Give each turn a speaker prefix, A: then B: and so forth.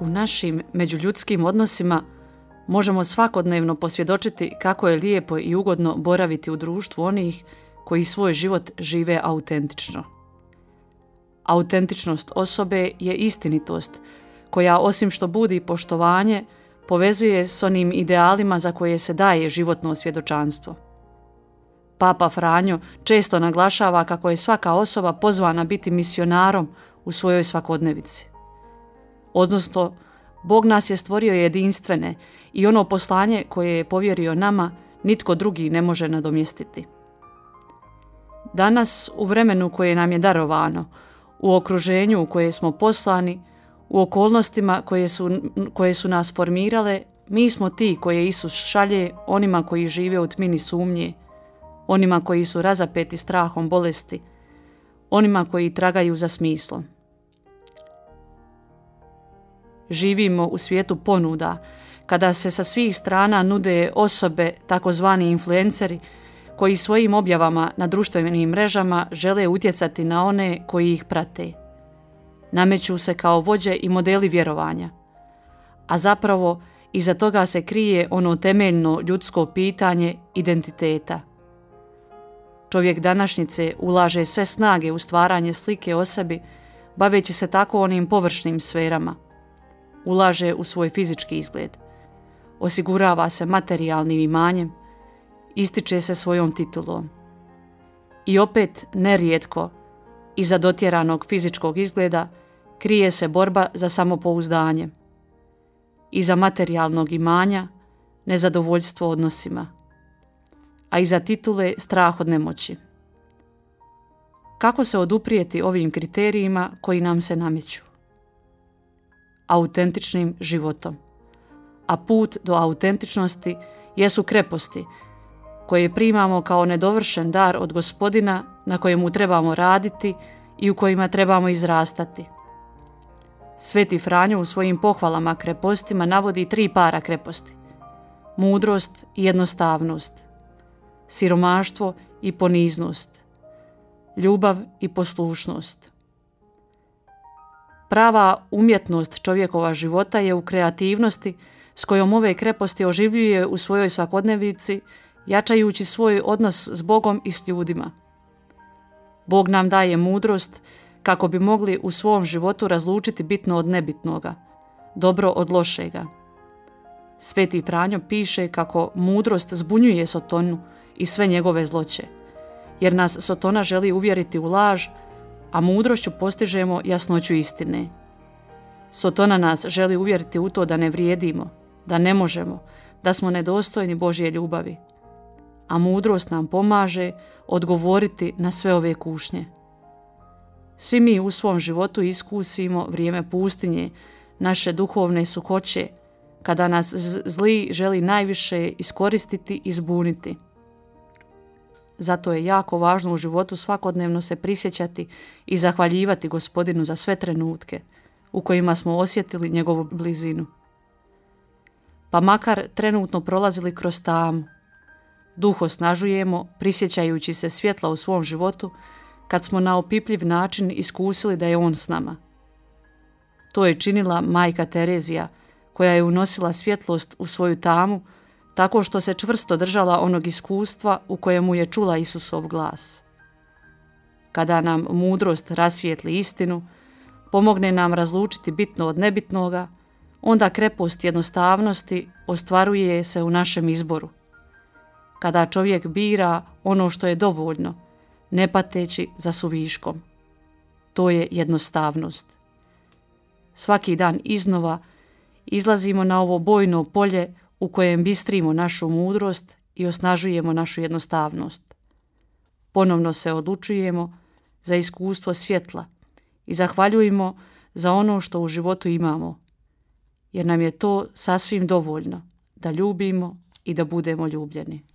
A: U našim međuljudskim odnosima možemo svakodnevno posvjedočiti kako je lijepo i ugodno boraviti u društvu onih koji svoj život žive autentično. Autentičnost osobe je istinitost koja, osim što budi poštovanje, povezuje s onim idealima za koje se daje životno svjedočanstvo. Papa Franjo često naglašava kako je svaka osoba pozvana biti misionarom u svojoj svakodnevici. Odnosno, Bog nas je stvorio jedinstvene i ono poslanje koje je povjerio nama nitko drugi ne može nadomjestiti. Danas, u vremenu koje nam je darovano, u okruženju u koje smo poslani, u okolnostima koje su nas formirale, mi smo ti koje Isus šalje onima koji žive u tmini sumnje, onima koji su razapeti strahom bolesti, onima koji tragaju za smislom. Živimo u svijetu ponuda, kada se sa svih strana nude osobe, takozvani influenceri, koji svojim objavama na društvenim mrežama žele utjecati na one koji ih prate. Nameću se kao vođe i modeli vjerovanja, a zapravo iza toga se krije ono temeljno ljudsko pitanje identiteta. Čovjek današnjice ulaže sve snage u stvaranje slike o sebi, baveći se tako onim površnim sferama. Ulaže u svoj fizički izgled, osigurava se materijalnim imanjem, ističe se svojom titulom. I opet, nerijetko, iza dotjeranog fizičkog izgleda krije se borba za samopouzdanje. Iza materijalnog imanja nezadovoljstvo odnosima, a iza titule strah od nemoći. Kako se oduprijeti ovim kriterijima koji nam se nameću? Autentičnim životom. A put do autentičnosti jesu kreposti koje primamo kao nedovršen dar od Gospodina na kojemu trebamo raditi i u kojima trebamo izrastati. Sveti Franjo u svojim pohvalama krepostima navodi 3 para kreposti: mudrost i jednostavnost, siromaštvo i poniznost, ljubav i poslušnost. Prava umjetnost čovjekova života je u kreativnosti s kojom ove kreposti oživljuje u svojoj svakodnevici, jačajući svoj odnos s Bogom i s ljudima. Bog nam daje mudrost kako bi mogli u svom životu razlučiti bitno od nebitnoga, dobro od lošega. Sveti Franjo piše kako mudrost zbunjuje Sotonu i sve njegove zloće, jer nas Sotona želi uvjeriti u laž, a mudrošću postižemo jasnoću istine. Sotona nas želi uvjeriti u to da ne vrijedimo, da ne možemo, da smo nedostojni Božje ljubavi. A mudrost nam pomaže odgovoriti na sve ove kušnje. Svi mi u svom životu iskusimo vrijeme pustinje, naše duhovne suhoće, kada nas zli želi najviše iskoristiti i zbuniti. Zato je jako važno u životu svakodnevno se prisjećati i zahvaljivati Gospodinu za sve trenutke u kojima smo osjetili njegovu blizinu. Pa makar trenutno prolazili kroz tamu, duh osnažujemo prisjećajući se svjetla u svom životu kad smo na opipljiv način iskusili da je on s nama. To je činila majka Terezija, koja je unosila svjetlost u svoju tamu tako što se čvrsto držala onog iskustva u kojemu je čula Isusov glas. Kada nam mudrost rasvijetli istinu, pomogne nam razlučiti bitno od nebitnoga, onda krepost jednostavnosti ostvaruje se u našem izboru. Kada čovjek bira ono što je dovoljno, ne pateći za suviškom. To je jednostavnost. Svaki dan iznova izlazimo na ovo bojno polje u kojem bistrimo našu mudrost i osnažujemo našu jednostavnost. Ponovno se odlučujemo za iskustvo svjetla i zahvaljujemo za ono što u životu imamo, jer nam je to sasvim dovoljno da ljubimo i da budemo ljubljeni.